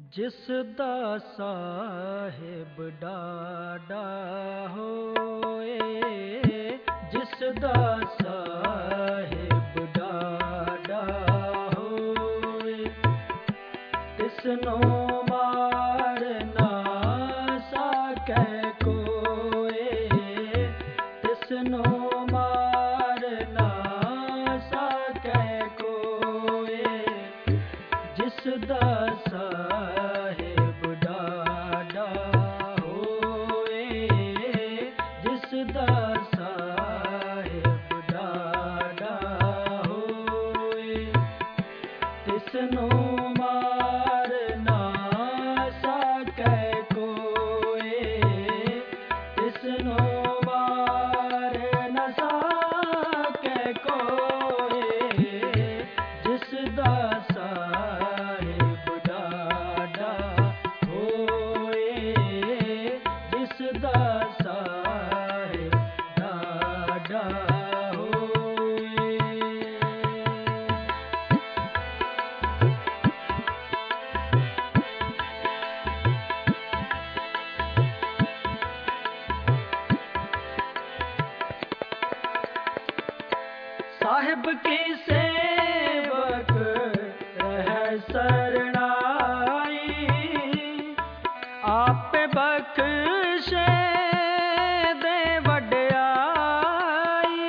जिस दा साहिब डाडा होए, जिस दा साहिब डाडा होए, तिसनो मार ना सकै कोए, तिसनो मार ना सकै कोए, जिस दा साहिब डाडा होए, जिस दा साहिब डाडा होए, तिसनो मार ना सकै कोए, तिसनो मार ना सकै कोए, जिस दा साहिब डाडा होए, जिस दा साहिब डाडा होए। साहिब की सेवक रह सरणाई, आपे बख्शे दे वड्याई,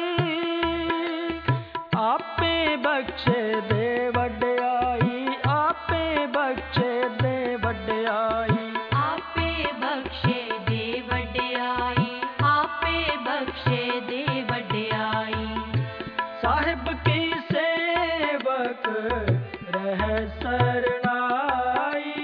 आपे बख्शे दे वड्याई, आपे बख्शे दे वड्याई, आपे बख्शे दे वड्याई, आपे बख्शे दे वड्याई। साहिब की सेवक रह सरणाई,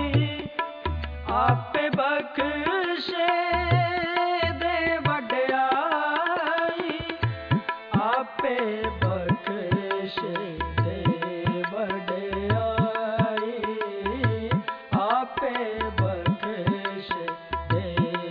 आपे बख्शे दे वड्याई, आपे बख्शे दे वड्याई, आपे बख्शे दे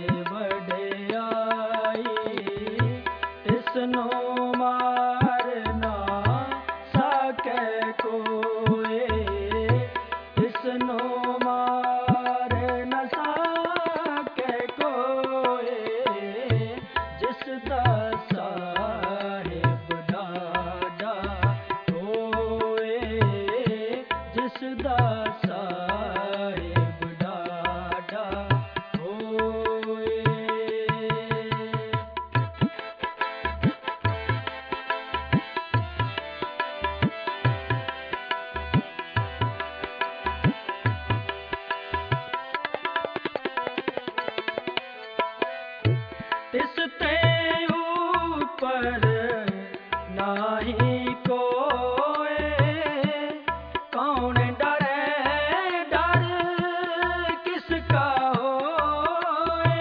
वड्याई, तिसनो मार ना सकै कोए, तिसनो मार ना सकै कोए, जिस दा साहिब डाडा होए, जिस दा साहिब डाडा होए। तिस ते ऊपर नाही कोए, कौन डरे डर किसका होए,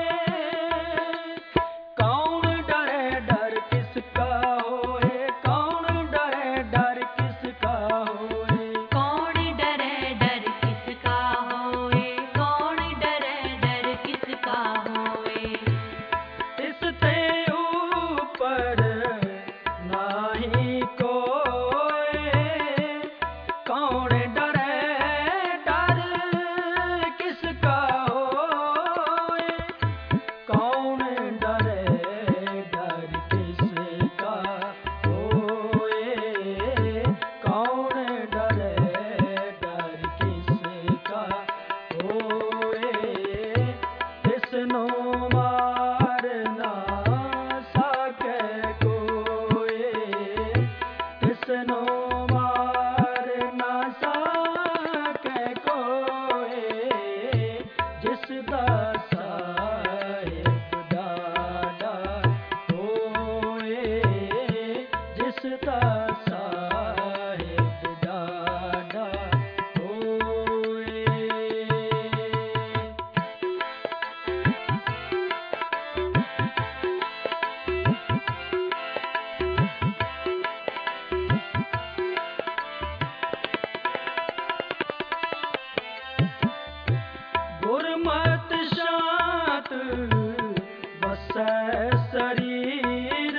कौन डरे डर किसका होए, कौन डरे डर किसका होए, कौन डरे डर किसका होए, कौन डरे डर किसका होए। तिस ते ऊपर नाही कोए, कौन डरे डर किसका होए, कौन डरे डर किसका होए, कौन डरे डर किसका होए, तिसनो मार ना सकै कोए, तिसनो मार ना सकै कोए, जिस दा साहिब डाडा होए, जिस दा साहिब डाडा होए। गुरमत शांत वसै शरीर,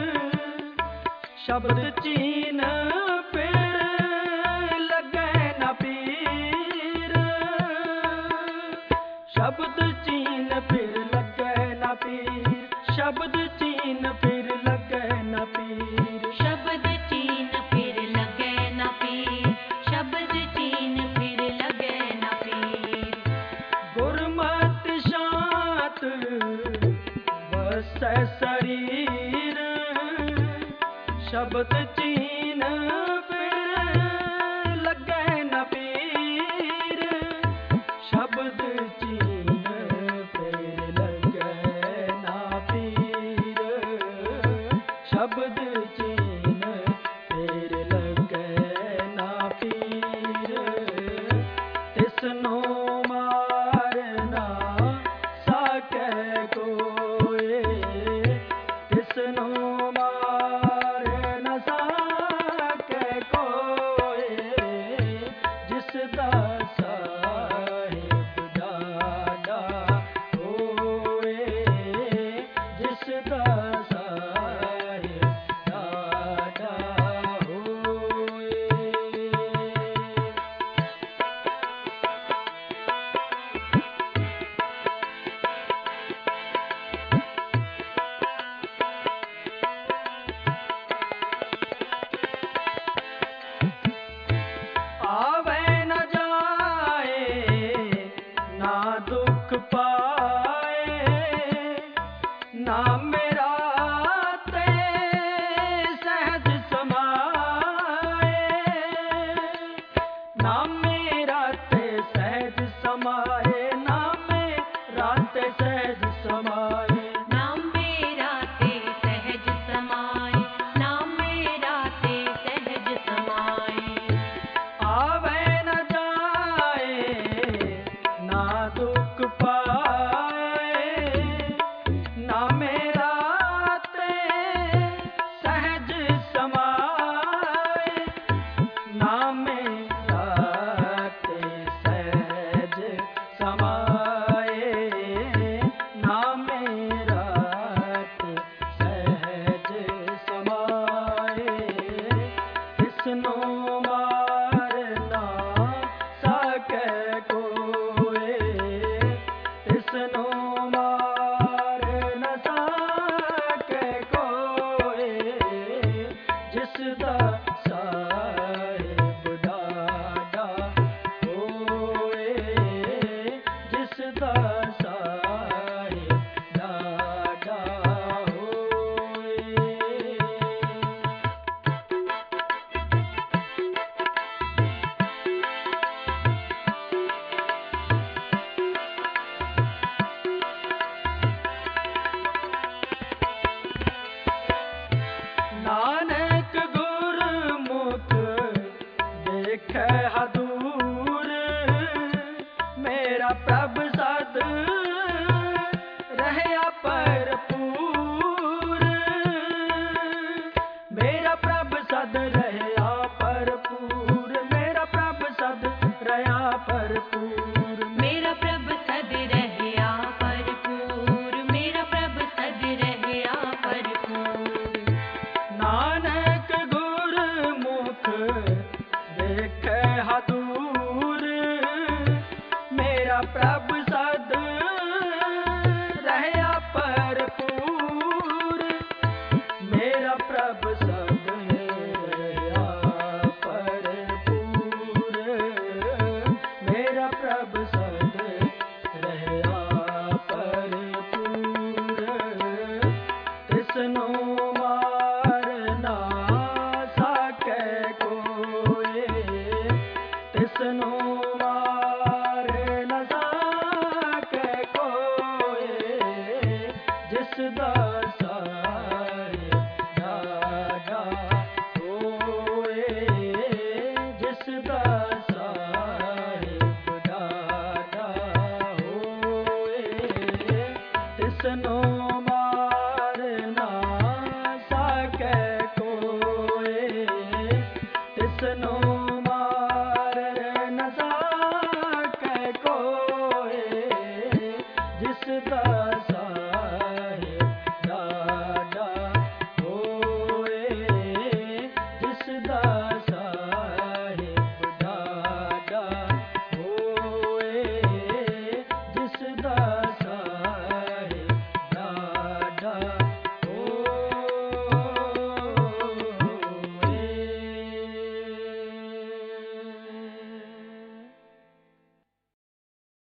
शब्द चीन पिर लगे न पीर, ਸ਼ਬਦ ਚੀਨ ਫਿਰ ਲੱਗੈ ਨਾ ਪੀਰ, ਸ਼ਬਦ ਚੀਨ ਫਿਰ ਲੱਗੈ ਨਾ ਪੀਰ। ਸ਼ਬਦ ਚੀਨ ਫਿਰ ਲੱਗੈ ਨਾ ਪੀਰ, ਸ਼ਬਦ ਚੀਨ ਫਿਰ ਲੱਗੈ ਨਾ ਪੀਰ। ਗੁਰਮਤਿ ਸ਼ਾਂਤ ਵਸੈ ਸਰੀਰ, ਸ਼ਬਦ ਚੀਨ ਫਿਰ ਲੱਗੈ ਨਾ ਪੀਰ। ਸ਼ਬਦ ਚੀਨ ਫਿਰ ਲੱਗੈ ਨਾ ਪੀਰ, ਸ਼ਬਦ ਚੀਨ ਫਿਰ ਲੱਗੈ ਨਾ ਪੀਰ। ਤਿਸਨੋ ਮਾਰ ਨਾ ਸਕੈ ਕੋਇ, ਤਿਸਨੋ ਮਾਰ ਨਾ ਸਕੈ ਕੋਇ। ਜਿਸ ਦਾ ਸਾਹਿਬ ਡਾਢਾ ਹੋਏ, ਜਿਸ ਦਾ ਸਾਹਿਬ ਡਾਢਾ ਹੋਏ। ਆਵੇ ਨਾ ਜਾਏ ਨਾ ਦੁੱਖ ਪਾਏ, ਨਾ ਮੇਰਾ ਤੇ ਸਹਿਜ ਸਮਾਏ, ਨਾ ਮੇਰਾ ਤੇ ਸਹਿਜ ਸਮਾਏ, ਨਾ ਮੇਰਾ ਤੇ ਸਹਿਜ ਸਮਾਏ। ਨਾਮ ਮੇਰਾ ਤੇ ਸਹਿਜ ਸਮਾਏ, ਨਾਮ ਮੇਰਾ ਤੇ ਸਹਿਜ ਸਮਾਏ। ਆਵੇ ਨਾ ਜਾਏ ਨਾ ਦੁੱਖ ਪਾਏ, ਨਾ ਮੇਰਾ ਤੇ ਸਹਿਜ ਸਮਾਏ, ਨਾ ਮੇਰਾ ਤੇ ਸਹਿਜ ਸਮਾਏ, ਨਾ ਮੇਰਾ ਤੇ ਸਹਿਜ ਸਮਾਏ। ਤਿਸਨੋ ਮਾਰ ਨਾ ਸਕੈ ਕੋਇ, ਤਿਸਨੋ ਮਾਰ ਨਾ ਸਕੈ ਕੋਇ। ਜਿਸ ਦਾ ਸਾਹਿਬ ਡਾਢਾ ਹੋਏ, ਜਿਸ ਦਾ ਸਾਹਿਬ ਡਾਢਾ ਹੋਏ। ਨਾਨਕ ਗੁਰਮੁਖ ਦੇਖੈ ਹਦੂਰ, ਮੇਰਾ ਪ੍ਰਭ ਸਦ ਰਹਿਆ ਭਰਪੂਰ, ਮੇਰਾ ਪ੍ਰਭ ਸਦ ਰਹਿਆ ਭਰਪੂਰ, ਮੇਰਾ ਪ੍ਰਭ ਸਦ ਰਹਿਆ ਭਰਪੂਰ। ਮੇਰਾ ਪ੍ਰਭ ਸਦ ਰਹਿਆ ਭਰਪੂਰ, ਮੇਰਾ ਪ੍ਰਭ ਸਦ ਰਹਿਆ ਭਰਪੂਰ। ਨਾਨਕ ਗੁਰਮੁਖ ਦੇਖੈ ਹਦੂਰ, ਮੇਰਾ ਪ੍ਰਭ ਸਦ ਰਹਿਆ ਭਰਪੂਰ, ਮੇਰਾ ਪ੍ਰਭ ਸਦ ਰਹਿਆ ਭਰਪੂਰ, ਮੇਰਾ ਪ੍ਰਭ ਸਦ